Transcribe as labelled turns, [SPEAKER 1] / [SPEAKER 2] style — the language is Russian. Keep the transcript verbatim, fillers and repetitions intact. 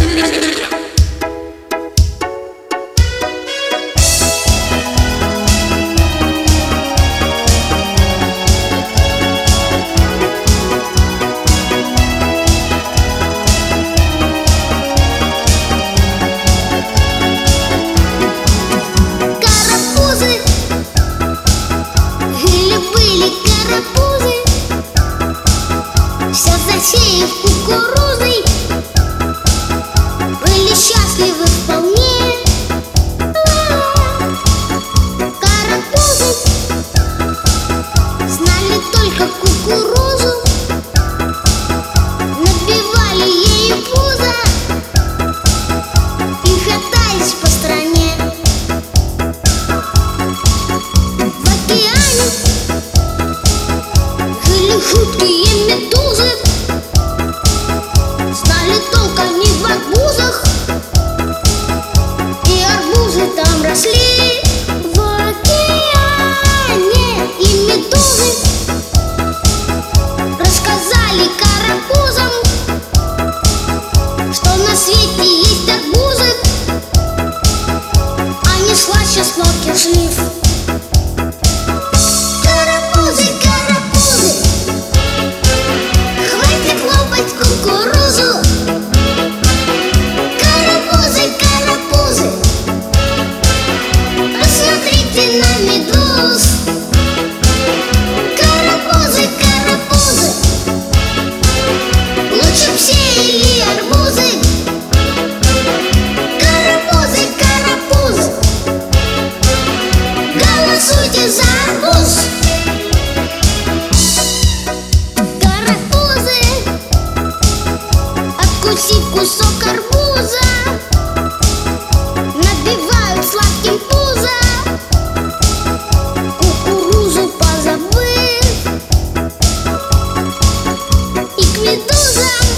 [SPEAKER 1] Засеяв кукурузой, были счастливы вполне. Карапузы знали только кукурузу, набивали ею пузо и катались по стране. В океане жили жуткие медузы, знали толк они в арбузах, и арбузы там росли. В океане и медузы рассказали карапузам, что на свете есть арбузы, а не слаще сладких слив. Карапузы, карапузы, хватит лопать кукурузу. Карапузы, карапузы, посмотрите на медуз. Карапузы, карапузы, лучше б сеяли арбузы. Карапузы, карапузы, голосуйте за арбуз. Карапузы, откусив кусок арбуза, набивают сладким пузо, кукурузу позабыв, и к медузам